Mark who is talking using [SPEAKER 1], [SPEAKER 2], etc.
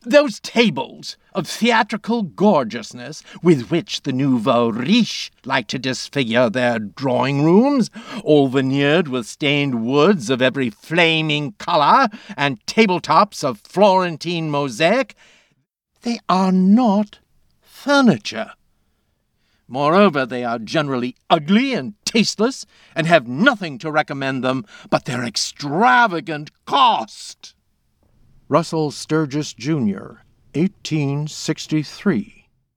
[SPEAKER 1] Those tables of theatrical gorgeousness with which the nouveau riche like to disfigure their drawing-rooms, all veneered with stained woods of every flaming color and tabletops of Florentine mosaic, they are not furniture. Moreover, they are generally ugly and tasteless, and have nothing to recommend them but their extravagant cost. Russell Sturgis, Jr., 1863.